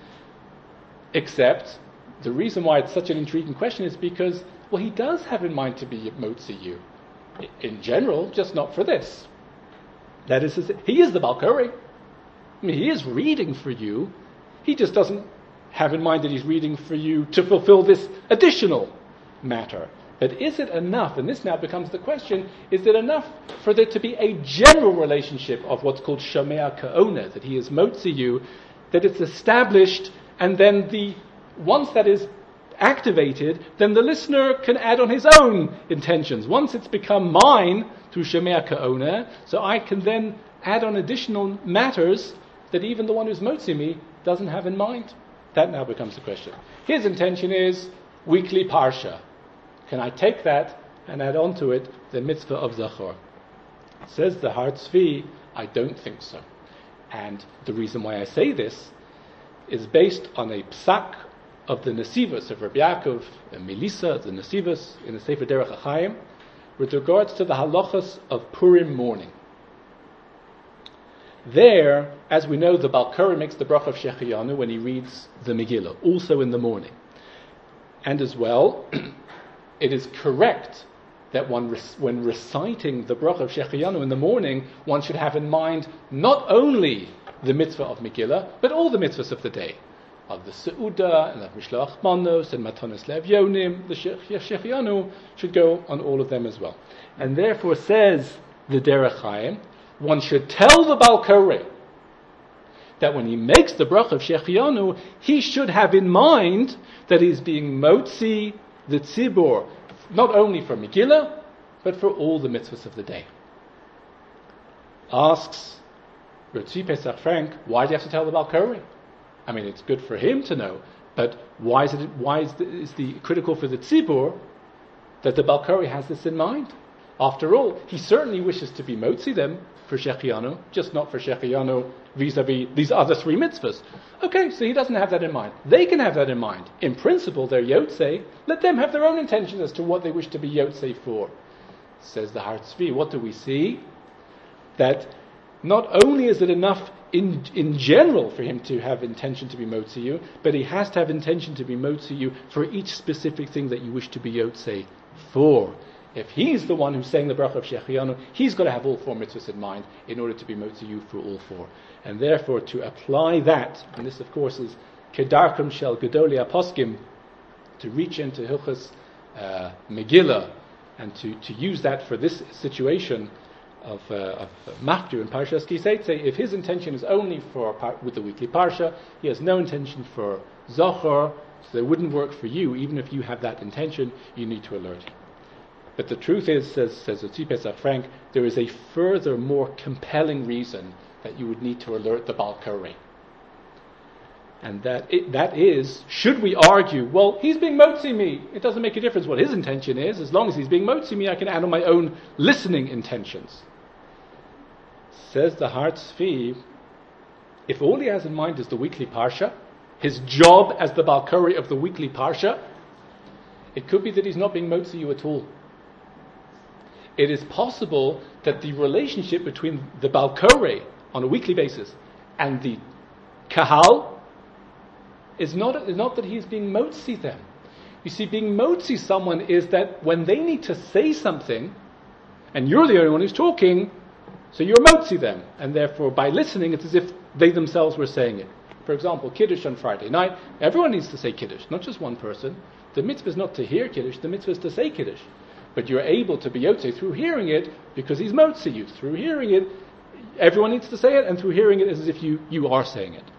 Except, the reason why it's such an intriguing question is because, well, he does have in mind to be motzi you. In general, just not for this. That is, he is the Baal Koreh. I mean, he is reading for you. He just doesn't have in mind that he's reading for you to fulfill this additional matter. But is it enough, and this now becomes the question, is it enough for there to be a general relationship of what's called Shomea Ka'ona, that he is motzi you, that it's established, and then once that is activated, then the listener can add on his own intentions. Once it's become mine through Shomea Ka'ona, so I can then add on additional matters that even the one who's motzi me doesn't have in mind. That now becomes the question. His intention is weekly parsha. Can I take that and add on to it the mitzvah of Zachor? Says the Har Tzvi, I don't think so. And the reason why I say this is based on a psak of the Nesivos of Rabbi Yaakov and Melissa, the Nesivos in the Sefer Derech HaChaim, with regards to the halachas of Purim morning. There, as we know, the Baal Koreh makes the bracha of Shechianu when he reads the Megillah, also in the morning. And as well, it is correct that when reciting the bracha of Shechianu in the morning, one should have in mind not only the mitzvah of Megillah, but all the mitzvahs of the day. Of the Seudah, and of Mishloach Manos, and Matanos Le'Avyonim, the Shechianu should go on all of them as well. And therefore says the Derech Chaim, one should tell the Baal Koreh that when he makes the bracha of Shechianu, he should have in mind that he's being motzi the tzibur, not only for Megillah, but for all the mitzvahs of the day. Asks Tzvi Pesach Frank, why do you have to tell the Baal Koreh? I mean, it's good for him to know, but why is the critical for the tzibur that the Balkari has this in mind. After all, he certainly wishes to be motzi them for Shechianu, just not for Shechianu vis-a-vis these other three mitzvahs. Okay, so he doesn't have that in mind. They can have that in mind. In principle, they're Yotzei. Let them have their own intentions as to what they wish to be Yotzei for. Says the Har Tzvi. What do we see? That not only is it enough in general for him to have intention to be motzi you, but he has to have intention to be motzi you for each specific thing that you wish to be Yotzei for. If he's the one who's saying the bracha of Shechianu, he's got to have all four mitzvahs in mind in order to be motzi you for all four. And therefore, to apply that, and this of course is kedarkum shel gedolei aposkim, to reach into Hilchos Megillah, and to use that for this situation of Machdu in Parshas Ki Seitzei, if his intention is only with the weekly Parsha, he has no intention for Zohar, so it wouldn't work for you. Even if you have that intention, you need to alert him. But the truth is, says Tzvi Pesach Frank, there is a further, more compelling reason that you would need to alert the Baal Koreh. And that is, should we argue, well, he's being motzi me. It doesn't make a difference what his intention is. As long as he's being motzi me, I can add on my own listening intentions. Says the Har Tzvi, if all he has in mind is the weekly Parsha, his job as the Baal Koreh of the weekly Parsha, it could be that he's not being motzi you at all. It is possible that the relationship between the Baal Koreh on a weekly basis and the Kahal is not that he's being motzi them. You see, being motzi someone is that when they need to say something, and you're the only one who's talking, so you're motzi them, and therefore by listening it's as if they themselves were saying it. For example, Kiddush on Friday night, everyone needs to say Kiddush, not just one person. The mitzvah is not to hear Kiddush, the mitzvah is to say Kiddush. But you're able to be yotzei through hearing it because he's motzi you. Through hearing it, everyone needs to say it, and through hearing it, it's as if you are saying it.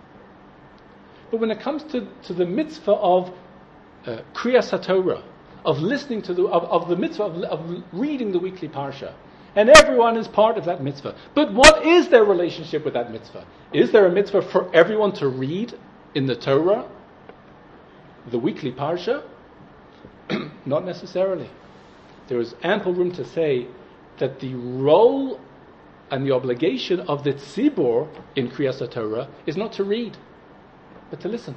But when it comes to the mitzvah of Kriyas HaTorah, of listening to of the mitzvah of reading the weekly parsha, and everyone is part of that mitzvah. But what is their relationship with that mitzvah? Is there a mitzvah for everyone to read in the Torah, the weekly parsha? Not necessarily. There is ample room to say that the role and the obligation of the tzibur in Kriyas HaTorah is not to read, but to listen.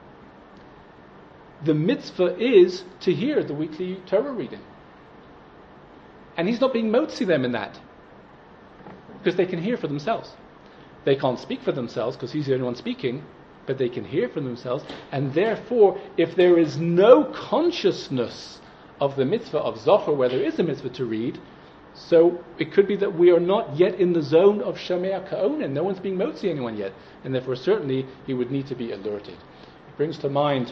The mitzvah is to hear the weekly Torah reading. And he's not being motzi them in that, because they can hear for themselves. They can't speak for themselves because he's the only one speaking, but they can hear for themselves, and therefore, if there is no consciousness of the mitzvah of Zohar, where there is a mitzvah to read, so it could be that we are not yet in the zone of Shomea Ka'onen. No one's being motzi anyone yet, and therefore certainly he would need to be alerted. It brings to mind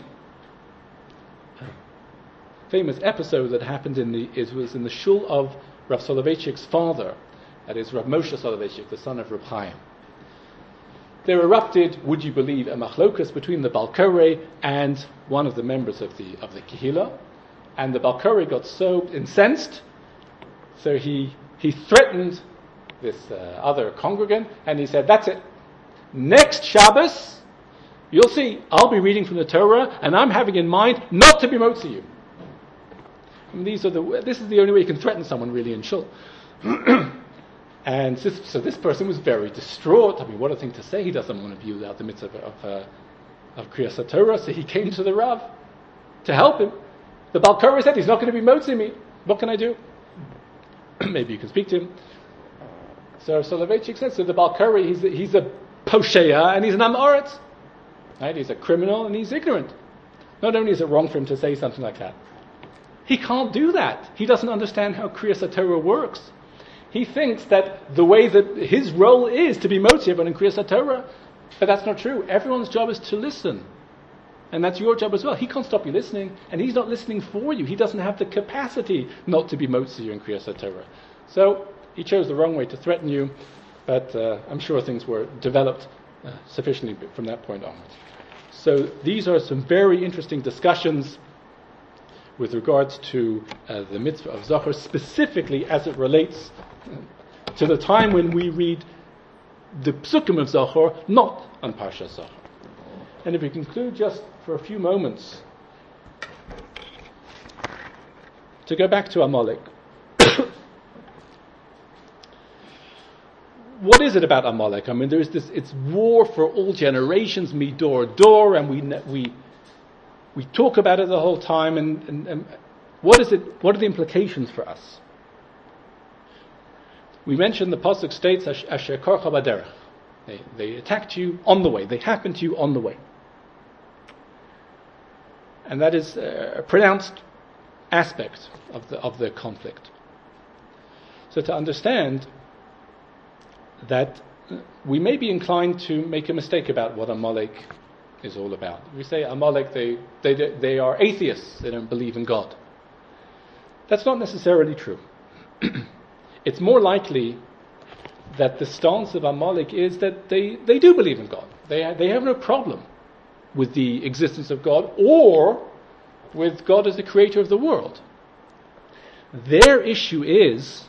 a famous episode that happened was in the shul of Rav Soloveitchik's father, that is Rav Moshe Soloveitchik, the son of Rav Chaim. There erupted, would you believe, a machlokas between the Baal Koreh and one of the members of the Kehillah, and the Baal Koreh got so incensed, so he threatened this other congregant, and he said, "That's it. Next Shabbos, you'll see, I'll be reading from the Torah, and I'm having in mind not to be motzi you." And this is the only way you can threaten someone really in shul. And so this person was very distraught. I mean, what a thing to say. He doesn't want to view out the mitzvah of Kriyas HaTorah, so he came to the Rav to help him. The Baal Koreh said, he's not going to be motzi me. What can I do? Maybe you can speak to him. So Soloveitchik says, so the Baal Koreh, he's a posheya and he's an amaretz. Right? He's a criminal and he's ignorant. Not only is it wrong for him to say something like that, he can't do that. He doesn't understand how Kriyas HaTorah works. He thinks that the way that his role is to be motzi everyone in Kriyas HaTorah, but that's not true. Everyone's job is to listen. And that's your job as well. He can't stop you listening, and he's not listening for you. He doesn't have the capacity not to be motzi you in Kriyas HaTorah. So he chose the wrong way to threaten you, but I'm sure things were developed sufficiently from that point onwards. So these are some very interesting discussions with regards to the mitzvah of Zohar, specifically as it relates to the time when we read the psukim of Zohar, not on Parsha Zohar. And if we conclude just for a few moments To go back to Amalek. What is it about Amalek? I mean, there's this, it's war for all generations, midor dor, and we talk about it the whole time, and what is it, what are the implications for us? We mentioned the pasuk states, Asher korcha baderech. They attacked you on the way, they happened to you on the way. And that is a pronounced aspect of the conflict. So to understand that we may be inclined to make a mistake about what Amalek is all about. We say Amalek, they are atheists, they don't believe in God. That's not necessarily true. It's more likely that the stance of Amalek is that they do believe in God. They have no problem with the existence of God or with God as the creator of the world. Their issue is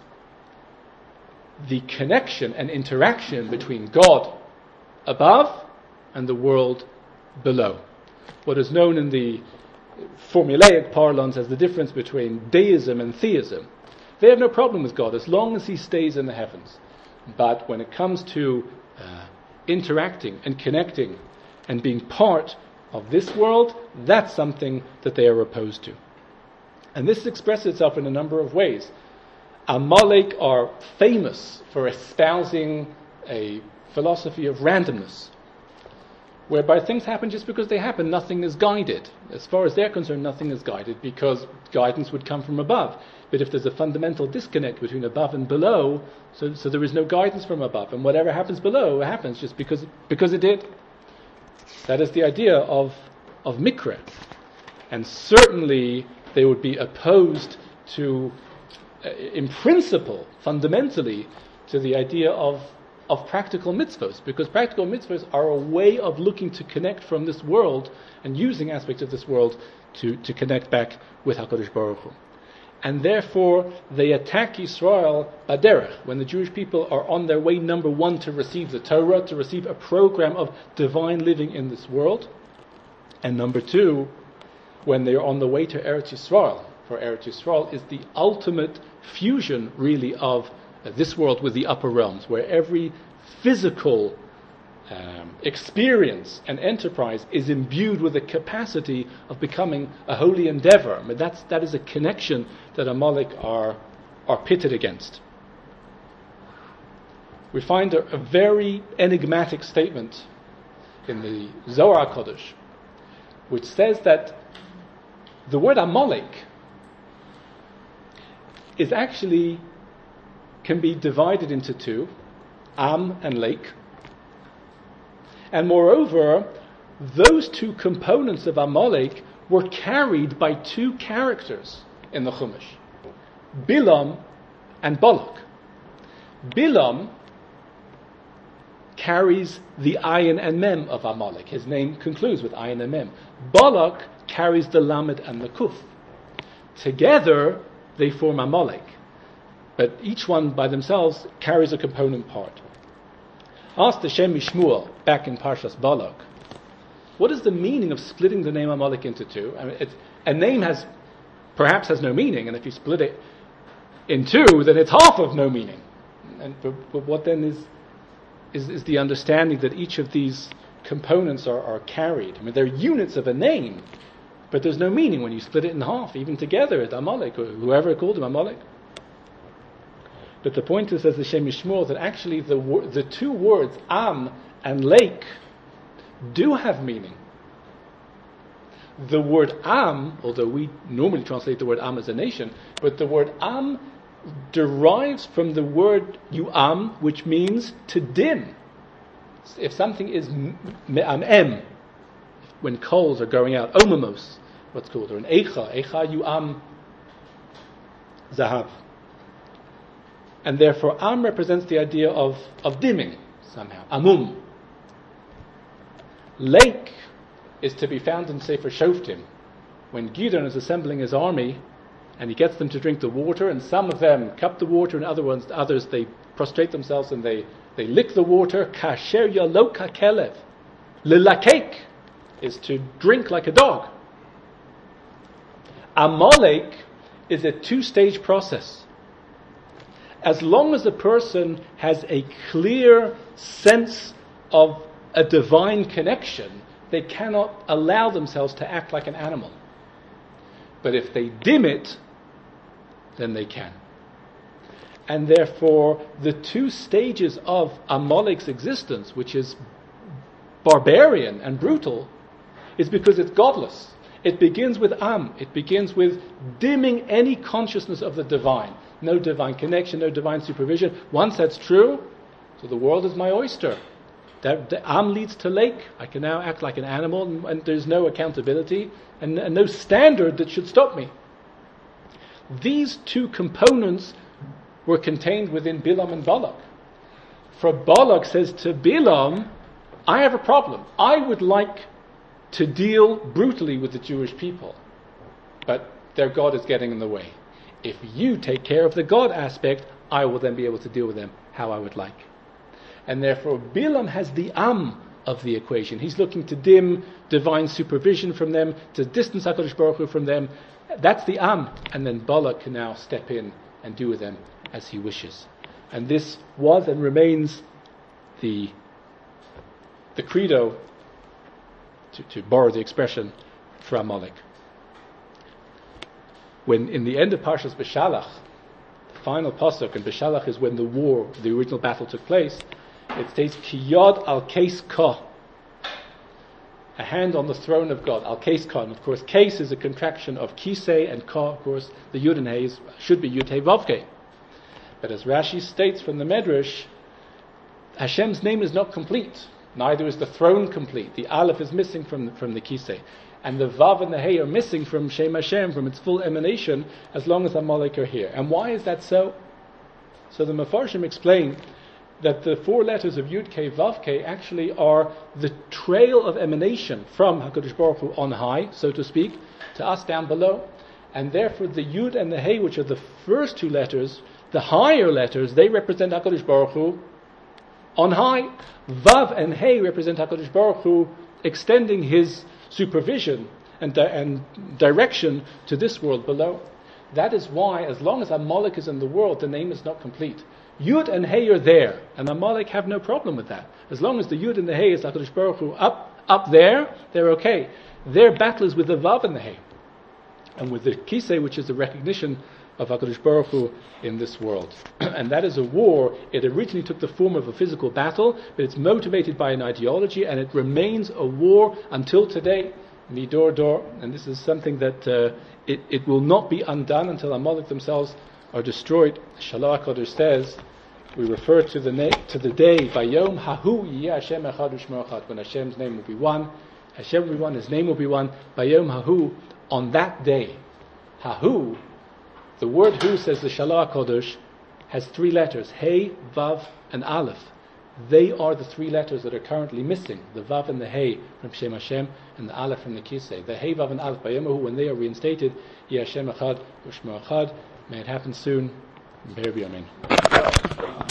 the connection and interaction between God above and the world below. What is known in the formulaic parlance as the difference between deism and theism. They have no problem with God as long as he stays in the heavens. But when it comes to interacting and connecting and being part of this world, that's something that they are opposed to. And this expresses itself in a number of ways. Amalek are famous for espousing a philosophy of randomness, whereby things happen just because they happen. Nothing is guided. As far as they're concerned, nothing is guided because guidance would come from above. But if there's a fundamental disconnect between above and below, so there is no guidance from above, and whatever happens below happens just because it did. That is the idea of mikra. And certainly they would be opposed to, in principle, fundamentally, to the idea of practical mitzvahs, because practical mitzvahs are a way of looking to connect from this world and using aspects of this world to connect back with HaKadosh Baruch Hu. And therefore, they attack Yisrael baderech, when the Jewish people are on their way, number one, to receive the Torah, to receive a program of divine living in this world, and number two, when they are on the way to Eretz Yisrael. For Eretz Yisrael is the ultimate fusion, really, of this world with the upper realms, where every physical experience and enterprise is imbued with the capacity of becoming a holy endeavor. I mean, that is a connection that Amalek are pitted against. We find a very enigmatic statement in the Zohar HaKadosh, which says that the word Amalek is actually can be divided into two, Am and Lake. And moreover, those two components of Amalek were carried by two characters in the Chumash, Bilam and Balak. Bilam carries the Ayin and Mem of Amalek. His name concludes with Ayin and Mem. Balak carries the Lamed and the Kuf. Together, they form Amalek. But each one by themselves carries a component part. Ask the Shem Mishmuel back in Parshas Balak, what is the meaning of splitting the name Amalek into two? I mean, a name perhaps has no meaning, and if you split it in two, then it's half of no meaning. But what then is the understanding that each of these components are carried? I mean, they're units of a name, but there's no meaning when you split it in half, even together at Amalek, or whoever called him Amalek. But the point is, as the Shem Yishmor, that actually the two words Am and Lake do have meaning. The word Am, although we normally translate the word Am as a nation, but the word Am derives from the word Yu'am, which means to dim. If something is Me'am'em, when coals are going out, Omamos, what's called, or an Eicha Yu'am Zahav. And therefore, Am represents the idea of dimming, somehow. Amum. Lake is to be found in Sefer Shoftim, when Gideon is assembling his army, and he gets them to drink the water, and some of them cup the water, and others they prostrate themselves and they lick the water. Kasher yalok hakelev. Lilakek is to drink like a dog. Amalek is a two-stage process. As long as a person has a clear sense of a divine connection, they cannot allow themselves to act like an animal. But if they dim it, then they can. And therefore, the two stages of Amalek's existence, which is barbarian and brutal, is because it's godless. It begins with It begins with dimming any consciousness of the divine. No divine connection, no divine supervision. Once that's true, so the world is my oyster. The leads to lake. I can now act like an animal, and there's no accountability and no standard that should stop me. These two components were contained within Bilam and Balak. For Balak says to Bilam, I have a problem. I would like to deal brutally with the Jewish people, but their God is getting in the way. If you take care of the God aspect, I will then be able to deal with them how I would like. And therefore Bilam has the of the equation. He's looking to dim divine supervision from them, to distance HaKadosh Baruch Hu from them. That's the and then Balak can now step in and do with them as he wishes. And this was and remains the credo, to borrow the expression, for Amalek. When in the end of Parshas Beshalach, the final pasuk, and Beshalach is when the original battle took place, it states, Ki yod al keis ka, a hand on the throne of God, al keis ka. And of course, keis is a contraction of kisei, and ka, of course, the yud and hey should be yud hey vav kei. But as Rashi states from the Medrash, Hashem's name is not complete. Neither is the throne complete. The Aleph is missing from the Kisei. And the Vav and the Hey are missing from Shem Hashem, from its full emanation, as long as Amalek are here. And why is that so? So the Mefarshim explain that the four letters of Yud Kei Vav Kei actually are the trail of emanation from HaKadosh Baruch Hu on high, so to speak, to us down below. And therefore the Yud and the Hey, which are the first two letters, the higher letters, they represent HaKadosh Baruch Hu on high. Vav and Hey represent HaKadosh Baruch Hu extending his supervision and direction to this world below. That is why, as long as Amalek is in the world, the name is not complete. Yud and Hey are there, and Amalek have no problem with that. As long as the Yud and the Hey is HaKadosh Baruch Hu up there, they're okay. Their battle is with the Vav and the Hey, and with the Kisei, which is the recognition of HaKadosh Baruch Hu in this world. And that is a war. It originally took the form of a physical battle, but it's motivated by an ideology, and it remains a war until today, midor dor. And this is something that it will not be undone until Amalek themselves are destroyed. Shalach HaKadosh says, we refer to the day, Vayom Hahu Yeh Hashem Echad U'Shmo Echad, when Hashem's name will be one, Hashem will be one, His name will be one. Vayom Hahu, on that day, Hahu. The word Hu, says the Shalach HaKadosh, has three letters, Hey, Vav, and Aleph. They are the three letters that are currently missing, the Vav and the Hey from Shem Hashem, and the Aleph from the Kisei. The Hey, Vav, and Aleph, Bayomahu, when they are reinstated, Yeh Hashem Echad, U'Shmo Echad. May it happen soon. Amen.